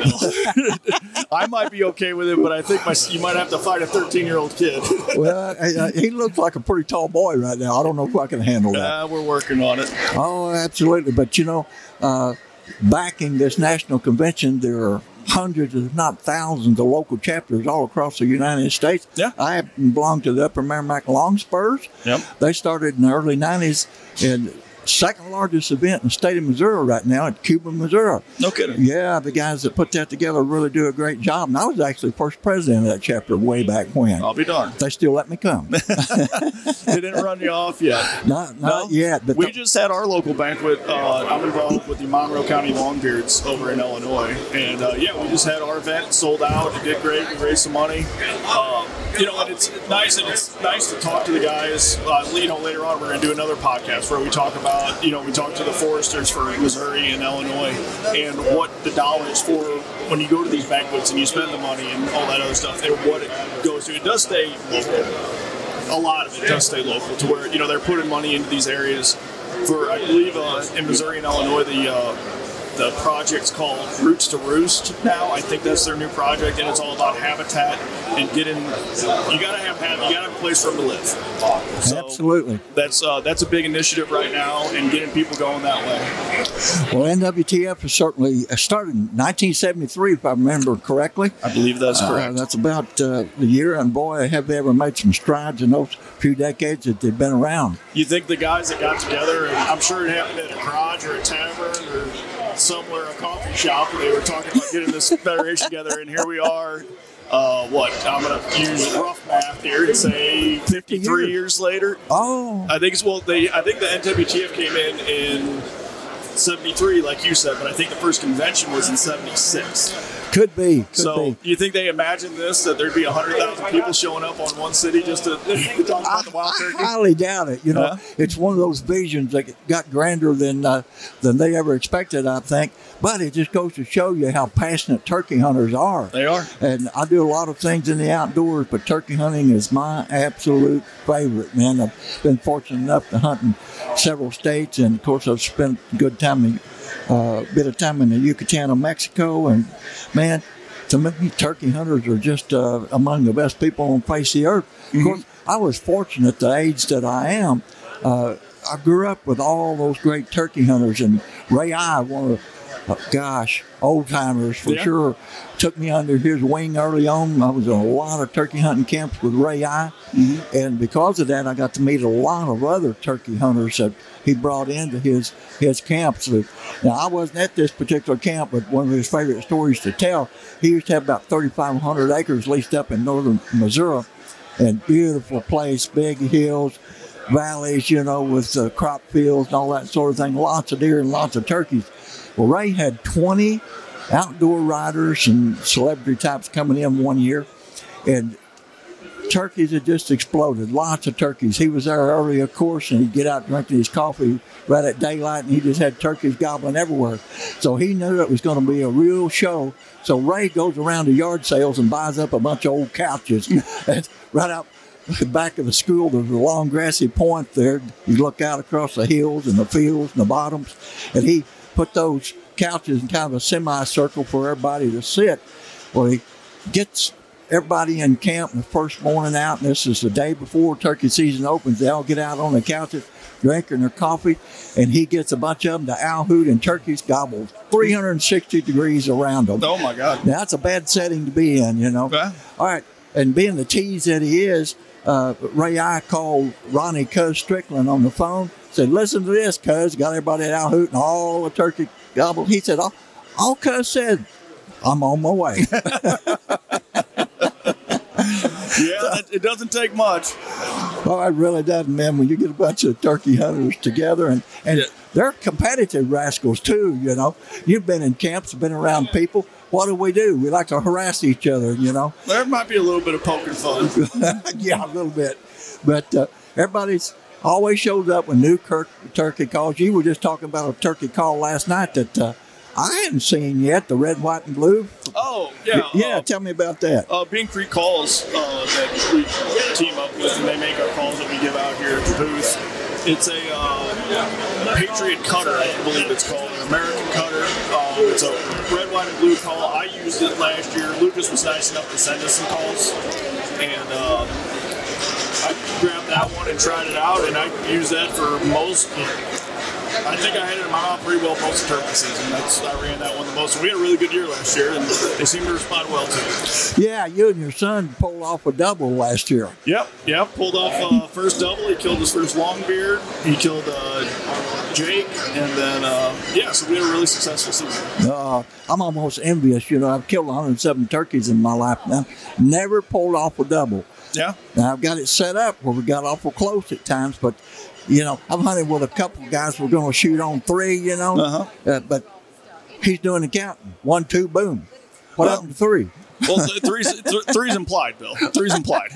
Bill. I might be okay with it, but I think my you might have to fight a thirteen-year-old kid. Well, uh, he looks like a pretty tall boy right now. I don't know if I can handle that. Uh, we're working on it. Oh, absolutely. But, you know, uh, backing this national convention, there are hundreds, if not thousands, of local chapters all across the United States. Yeah. I belong to the Upper Merrimack Long Spurs. Yep. They started in the early nineties, and second largest event in the state of Missouri right now at Cuba, Missouri. No kidding. Yeah, the guys that put that together really do a great job. And I was actually first president of that chapter way back when. I'll be darned. They still let me come. They didn't run you off yet. Not, not yet. But we the- just had our local banquet. Uh, I'm involved with the Monroe County Longbeards over in Illinois, and uh, yeah, we just had our event sold out. It did great. We raised some money. Uh, you know, and it's nice, and it's nice to talk to the guys. Uh, you know, later on we're going to do another podcast where we talk about, you know, we talk to the foresters for Missouri and Illinois, and what the dollars for when you go to these banquets and you spend the money and all that other stuff, and what it goes to. It does stay local. A lot of it does stay local to where, you know, they're putting money into these areas for, I believe, uh, in Missouri and Illinois, the uh, the project's called Roots to Roost now. I think that's their new project, and it's all about habitat and getting, you gotta have, have you gotta have a place for them to live. So Absolutely. That's uh, that's a big initiative right now, and getting people going that way. Well, N W T F is certainly uh, started in nineteen seventy-three, if I remember correctly. I believe that's Uh, correct. that's about uh, the year, and boy, have they ever made some strides in those few decades that they've been around. You think the guys that got together, and I'm sure it happened at a garage or a tavern or somewhere, a coffee shop, where they were talking about getting this federation together, and here we are. Uh, what I'm going to use rough math here and say fifty-three years. years later. Oh, I think it's well. They I think the N W T F came in in seventy-three, like you said, but I think the first convention was in seventy-six. Could be. Could So, be. you think they imagined this, that there'd be one hundred thousand people showing up on one city just to talk about the wild turkey? I highly doubt it. You know, Huh? it's one of those visions that got grander than uh, than they ever expected, I think. But it just goes to show you how passionate turkey hunters are. They are. And I do a lot of things in the outdoors, but turkey hunting is my absolute favorite, man. I've been fortunate enough to hunt in several states, and of course, I've spent a good time in uh, bit of time in the Yucatan of Mexico, and man, to me, turkey hunters are just uh, among the best people on the face of the earth. Mm-hmm. Of course, I was fortunate at the age that I am. Uh, I grew up with all those great turkey hunters, and Ray I, one of the, uh, gosh, old timers for Yeah. sure, took me under his wing early on. I was in a lot of turkey hunting camps with Ray I, Mm-hmm. and because of that, I got to meet a lot of other turkey hunters that he brought into his his camps. Now, I wasn't at this particular camp, but one of his favorite stories to tell, he used to have about thirty-five hundred acres leased up in northern Missouri, and beautiful place, big hills, valleys, you know, with uh, crop fields and all that sort of thing, lots of deer and lots of turkeys. Well, Ray had twenty outdoor riders and celebrity types coming in one year, and turkeys had just exploded. Lots of turkeys. He was there early, of course, and he'd get out drinking his coffee right at daylight, and he just had turkeys gobbling everywhere. So he knew it was going to be a real show. So Ray goes around to yard sales and buys up a bunch of old couches. And right out the back of the school, there's a long grassy point there. You look out across the hills and the fields and the bottoms, and he put those couches in kind of a semicircle for everybody to sit. Well, he gets everybody in camp the first morning out, and this is the day before turkey season opens. They all get out on the couches, drinking their coffee, and he gets a bunch of them to owl hoot, and turkeys gobble three hundred sixty degrees around them. Oh, my God. Now, that's a bad setting to be in, you know. Okay. All right, and being the tease that he is, uh, Ray I called Ronnie Cuz Strickland on the phone, said, listen to this, Cuz, got everybody at owl hoot, and all the turkey gobbled. He said, all, all Cuz said, I'm on my way. Yeah, it doesn't take much. Oh, it really doesn't, man. When you get a bunch of turkey hunters together, and, and Yeah. they're competitive rascals too, you know. You've been in camps, been around people. What do we do? We like to harass each other, you know. There might be a little bit of poking fun. Yeah, a little bit. But uh, everybody's always shows up with new cur- turkey calls. You were just talking about a turkey call last night that uh, I hadn't seen yet, the red, white, and blue. Oh, yeah. Yeah, uh, tell me about that. Uh, Bean Creek Calls uh, that we team up with, and they make our calls that we give out here at the booth. It's a uh, Patriot Cutter, I believe it's called, an American Cutter. Um, it's a red, white, and blue call. I used it last year. Lucas was nice enough to send us some calls, and uh, I grabbed that one and tried it out, and I used that for most. I think I had it in my mouth pretty well most of turkey season. That's I ran that one the most. We had a really good year last year, and they seem to respond well to it. Yeah, you and your son pulled off a double last year. Yep, yep. Pulled off uh, first double. He killed his first longbeard. He killed uh, Jake, and then uh, yeah. So we had a really successful season. Uh, I'm almost envious. You know, I've killed one hundred seven turkeys in my life now. Never pulled off a double. Yeah. Now, I've got it set up where we got awful close at times, but, you know, I'm hunting with a couple of guys. We're going to shoot on three, you know. Uh-huh. Uh, but he's doing the counting. One, two, boom. What Well- happened to three? Well, th- three's th- three's implied, Bill. Three's implied.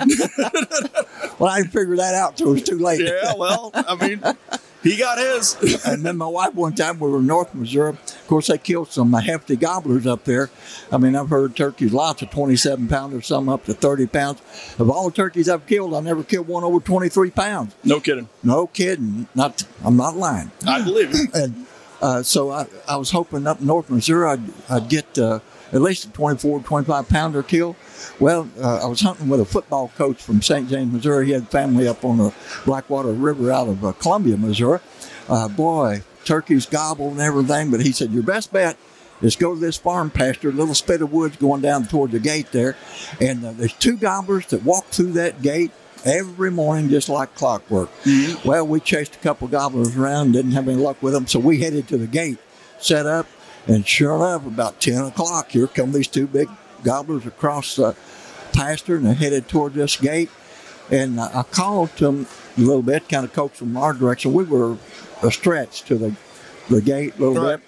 Well, I didn't figure that out until it was too late. Yeah. Well, I mean, he got his. And then my wife, one time, we were in North Missouri. Of course, they killed some hefty gobblers up there. I mean, I've heard turkeys, lots of twenty-seven pounders, some up to thirty pounds. Of all the turkeys I've killed, I never killed one over twenty-three pounds. No kidding. No kidding. Not, I'm not lying. I believe it. And uh, so I, I was hoping up in North Missouri I'd, I'd get uh, at least a twenty-four, twenty-five pounder kill. Well, uh, I was hunting with a football coach from Saint James, Missouri. He had family up on the Blackwater River out of uh, Columbia, Missouri. Uh, boy, turkeys gobble and everything, but he said, your best bet is go to this farm pasture, a little spit of woods going down toward the gate there, and uh, there's two gobblers that walk through that gate every morning just like clockwork. Mm-hmm. Well, we chased a couple gobblers around, didn't have any luck with them, so we headed to the gate, set up, and sure enough, about ten o'clock, here come these two big gobblers across the pasture, and they headed toward this gate. And uh, I called to them a little bit, kind of coaxed them in our direction. We were a stretch to the, the gate a little Right. bit.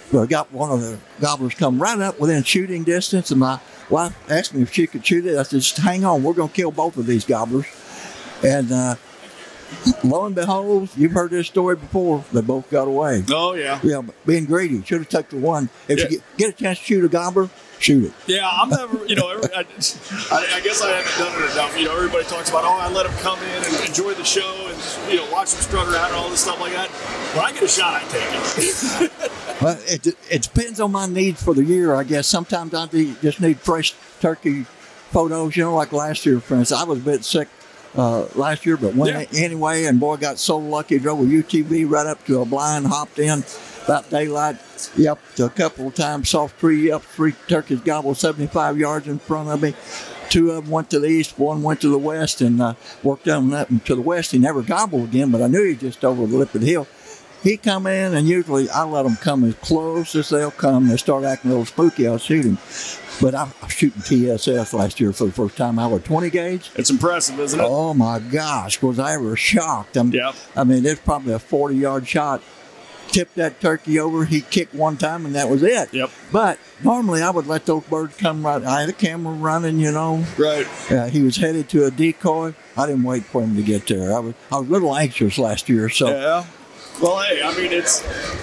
I got one of the gobblers come right up within shooting distance, and my wife asked me if she could shoot it. I said, just hang on, we're going to kill both of these gobblers. And uh, lo and behold, you've heard this story before, they both got away. Oh, yeah. Yeah, but being greedy, should have took the one. If Yeah. you get, get a chance to shoot a gobbler, shoot it. Yeah, I'm never, you know, every, I, I, I guess I haven't done it enough. You know, everybody talks about, oh, I let them come in and enjoy the show and, you know, watch them strut around and all this stuff like that. When I get a shot, I take it. Well, it, it depends on my needs for the year, I guess. Sometimes I be, just need fresh turkey photos, you know, like last year, for instance. I was a bit sick uh, last year, but went Yeah. anyway, and boy, got so lucky. Drove a U T V right up to a blind, hopped in about daylight. Yep, a couple of times, saw three up, three turkeys gobbled seventy-five yards in front of me. Two of them went to the east, one went to the west, and uh, worked on that to the west. He never gobbled again, but I knew he was just over the lip of the hill. He come in, and usually I let them come as close as they'll come. They start acting a little spooky, I'll shoot him. But I was shooting T S S last year for the first time. I was twenty gauge. It's impressive, isn't it? Oh my gosh, was I ever shocked. I'm, Yep. I mean, it's probably a forty yard shot. Tipped that turkey over. He kicked one time, and that was it. Yep. But normally I would let those birds come right. I had a camera running, you know. Right. Uh, he was headed to a decoy. I didn't wait for him to get there. I was I was a little anxious last year, so. Yeah. Well, hey, I mean, it's.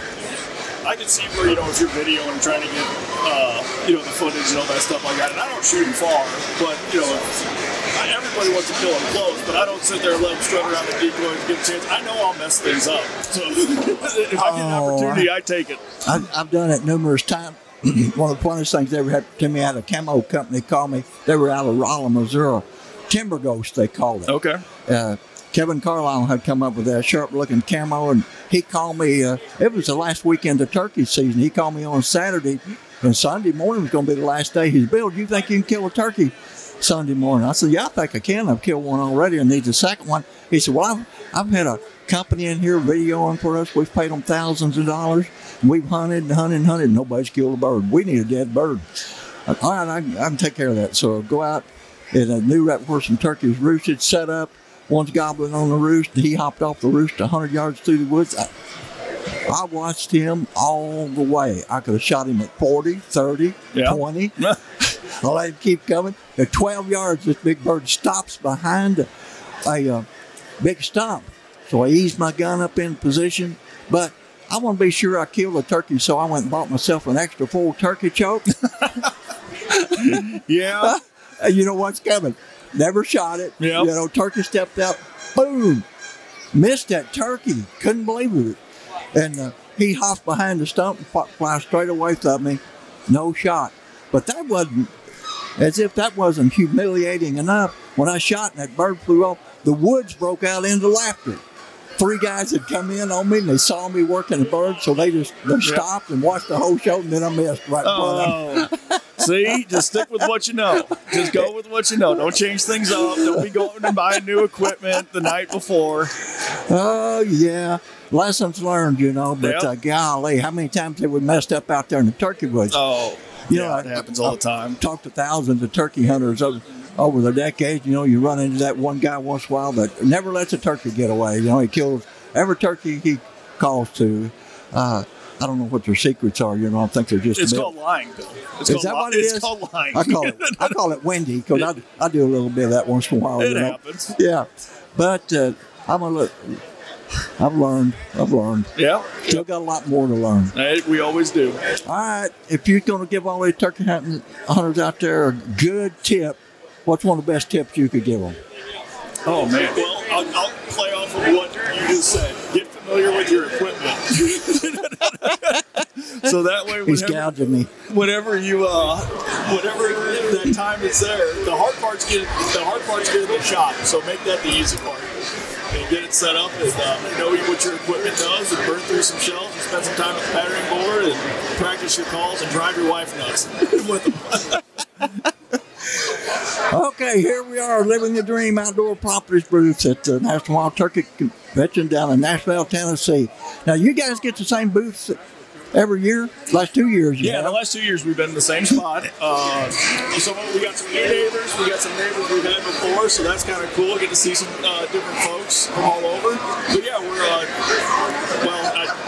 I can see where, you know, if you're videoing and trying to get, uh, you know, the footage and all that stuff like that. And I don't shoot them far, but, you know, I, everybody wants to kill them close, but I don't sit there and let them strut around the decoy and get a chance. I know I'll mess things up. So if I get an Oh, opportunity, I take it. I've, I've done it numerous times. One of the funniest things that ever happened to me, I had a camo company call me. They were out of Rolla, Missouri. Timber Ghost, they called it. Okay. Uh, Kevin Carlisle had come up with that sharp-looking camo, and he called me. Uh, it was the last weekend of turkey season. He called me on Saturday, and Sunday morning was going to be the last day. He said, Bill, do you think you can kill a turkey Sunday morning? I said, yeah, I think I can. I've killed one already and need the second one. He said, well, I've, I've had a company in here videoing for us. We've paid them thousands of dollars. And we've hunted and hunted and hunted. And nobody's killed a bird. We need a dead bird. All right, I, I can take care of that. So go out, and I knew right where some turkeys roosted, set up. One's gobbling on the roost. He hopped off the roost one hundred yards through the woods. I, I watched him all the way. I could have shot him at forty, thirty, Yeah. twenty. I let him keep coming. At twelve yards, this big bird stops behind a, a uh, big stump. So I eased my gun up in position. But I want to be sure I killed a turkey, so I went and bought myself an extra full turkey choke. Yeah. And you know what's coming. Never shot it. Yep. You know, turkey stepped up, boom, missed that turkey. Couldn't believe it. And uh, he hopped behind the stump and fly- fly straight away from me. No shot. But that wasn't, as if that wasn't humiliating enough. When I shot and that bird flew off, the woods broke out into laughter. Three guys had come in on me and they saw me working the bird, so they just they stopped and watched the whole show, and then I missed right in front of them. Oh. See, just stick with what you know. Just go with what you know. Don't change things up. Don't be going and buying new equipment the night before. Oh, yeah. Lessons learned, you know, but Yep. uh, golly, how many times have we messed up out there in the turkey woods? Oh, You yeah, know, it happens all the time. I've talked to thousands of turkey hunters over, over the decades. You know, you run into that one guy once in a while that never lets a turkey get away. You know, he kills every turkey he calls to. Uh, I don't know what their secrets are. You know, I think they're just. It's a bit- called lying, Bill. It's Is called that li- what it it's is? called lying. I call it. I call it windy because I, I do a little bit of that once in a while. It you know? happens. Yeah, but uh, I'm a look. I've learned. I've learned. Yeah, Still got a lot more to learn. Hey, we always do. All right, if you're going to give all these turkey hunting hunters out there a good tip, what's one of the best tips you could give them? Oh man. Well, I'll, I'll play off of what you just said. Get familiar with your equipment. So that way, He's whenever, gouging me. whenever you, uh, whatever that time is there, the hard part's getting the hard part's getting the shot. So make that the easy part. And get it set up and uh, know what your equipment does, and burn through some shells, and spend some time at the patterning board, and practice your calls, and drive your wife nuts with them. Okay, here we are, living the dream outdoor properties booth at the National Wild Turkey Convention down in Nashville, Tennessee. Now, you guys get the same booths every year? Last two years, you Yeah, have. the last two years we've been in the same spot. Uh, so we got some new neighbors, we got some neighbors we've had before, so that's kind of cool. Get to see some uh, different folks from all over. But yeah, we're uh, well. I,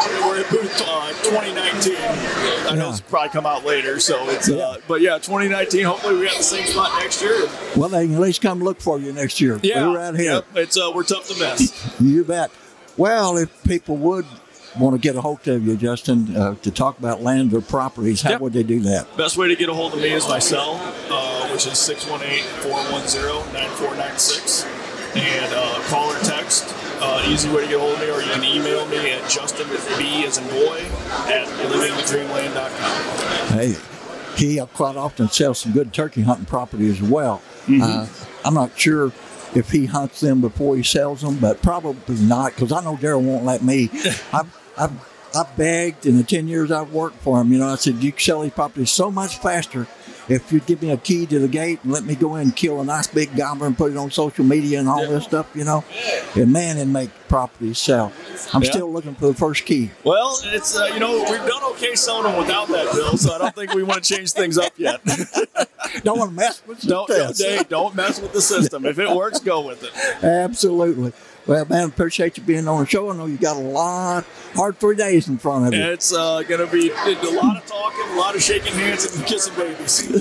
We're at booth uh, twenty nineteen. I know Yeah. it's probably come out later, so it's. Yeah. Uh, but yeah, twenty nineteen. Hopefully, we got the same spot next year. Well, they can at least come look for you next year. Yeah, We're right here. Yep, it's uh, we're tough to miss. You bet. Well, if people would want to get a hold of you, Justin, uh, to talk about land or properties, how Yep. would they do that? Best way to get a hold of me is my cell, uh, which is six one eight, four one zero, nine four nine six. And uh, call or text. Uh, easy way to get a hold of me, or you can email me at Justin B as in boy at living the dream land dot com. Hey, he uh, quite often sells some good turkey hunting property as well. Mm-hmm. Uh, I'm not sure if he hunts them before he sells them, but probably not, because I know Daryl won't let me. I've, I've, I've begged in the ten years I've worked for him. You know, I said, you can sell these properties so much faster if you'd give me a key to the gate and let me go in and kill a nice big gobbler and put it on social media and all Yeah. this stuff, you know. And man, it make properties sell. I'm Yeah. still looking for the first key. Well, it's uh, you know we've done okay selling them without that, Bill. So I don't think we want to change things up yet. Don't want to mess with the don't test. hey, don't mess with the system. If it works, go with it. Absolutely. Well, man, appreciate you being on the show. I know you got a lot, hard three days in front of you. It's uh, going to be a lot of talking, a lot of shaking hands, and kissing babies.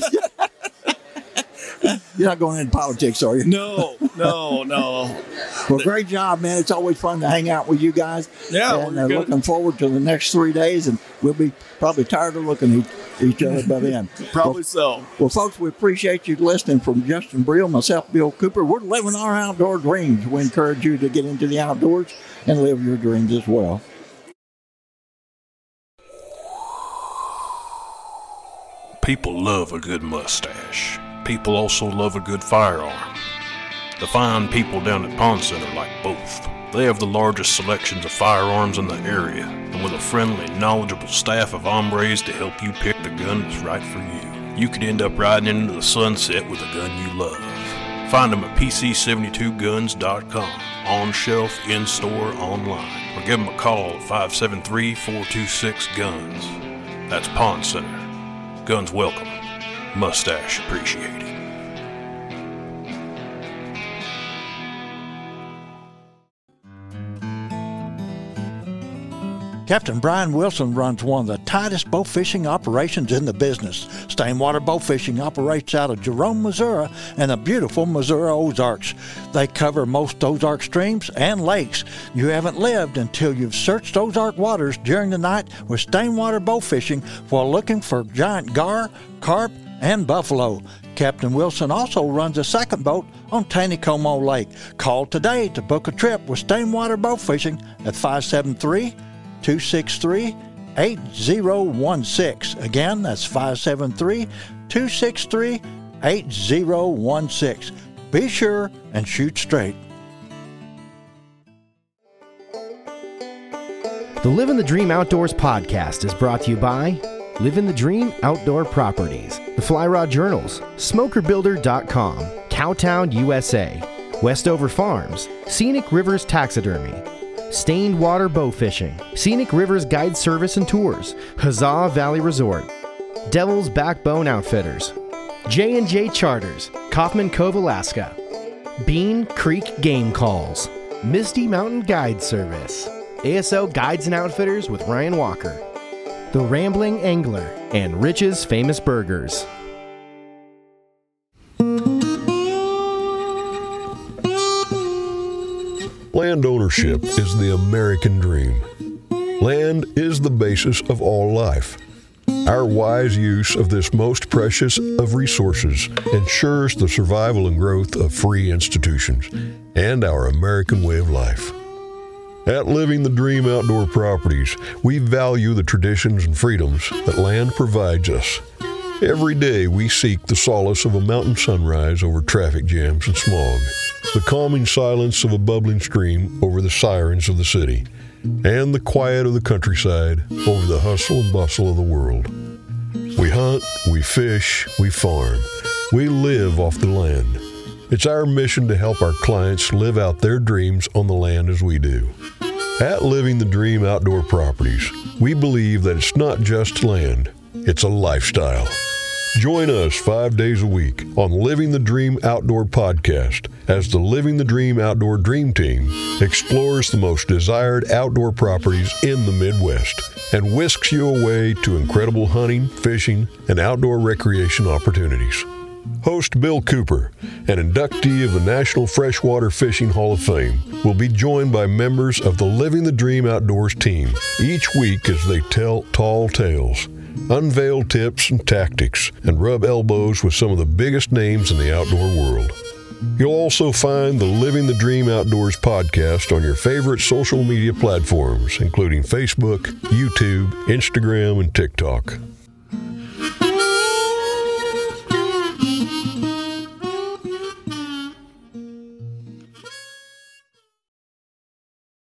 You're not going into politics, are you? no, no, no. Well, great job, man. It's always fun to hang out with you guys. Yeah, and we're uh, good. looking forward to the next three days, and we'll be probably tired of looking at each other by then. Probably well, so. well, folks, we appreciate you listening. From Justin Brill, myself, Bill Cooper. We're living our outdoor dreams. We encourage you to get into the outdoors and live your dreams as well. People love a good mustache. People also love a good firearm. The fine people down at Pawn Center like both. They have the largest selections of firearms in the area, and with a friendly, knowledgeable staff of hombres to help you pick the gun that's right for you, you could end up riding into the sunset with a gun you love. Find them at P C seventy-two guns dot com, on shelf, in store, online, or give them a call at five seven three, four two six, guns. That's Pawn Center. Guns welcome, mustache appreciated. Captain Brian Wilson runs one of the tightest bow fishing operations in the business. Stainwater Bow Fishing operates out of Jerome, Missouri, and the beautiful Missouri Ozarks. They cover most Ozark streams and lakes. You haven't lived until you've searched Ozark waters during the night with Stainwater Bow Fishing while looking for giant gar, carp, and buffalo. Captain Wilson also runs a second boat on Taneycomo Lake. Call today to book a trip with Stainwater Bow Fishing at five seven three, two six three, eight zero one six. Again, that's five seven three, two six three, eight zero one six. Be sure and shoot straight. The Living the Dream Outdoors podcast is brought to you by Living the Dream Outdoor Properties, the Fly Rod Journals, smoker builder dot com, Cowtown U S A, Westover Farms, Scenic Rivers Taxidermy, Stained Water Bow Fishing, Scenic Rivers Guide Service and Tours, Huzzah Valley Resort, Devil's Backbone Outfitters, J and J Charters, Kaufman Cove, Alaska, Bean Creek Game Calls, Misty Mountain Guide Service, A S O Guides and Outfitters with Ryan Walker, The Rambling Angler, and Rich's Famous Burgers. Land ownership is the American dream. Land is the basis of all life. Our wise use of this most precious of resources ensures the survival and growth of free institutions and our American way of life. At Living the Dream Outdoor Properties, we value the traditions and freedoms that land provides us. Every day we seek the solace of a mountain sunrise over traffic jams and smog, the calming silence of a bubbling stream over the sirens of the city, and the quiet of the countryside over the hustle and bustle of the world. We hunt, we fish, we farm. We live off the land. It's our mission to help our clients live out their dreams on the land as we do. At Living the Dream Outdoor Properties, we believe that it's not just land, it's a lifestyle. Join us five days a week on Living the Dream Outdoor Podcast as the Living the Dream Outdoor Dream Team explores the most desired outdoor properties in the Midwest and whisks you away to incredible hunting, fishing, and outdoor recreation opportunities. Host Bill Cooper, an inductee of the National Freshwater Fishing Hall of Fame, will be joined by members of the Living the Dream Outdoors team each week as they tell tall tales, unveil tips and tactics, and rub elbows with some of the biggest names in the outdoor world. You'll also find the Living the Dream Outdoors podcast on your favorite social media platforms, including Facebook, YouTube, Instagram, and TikTok.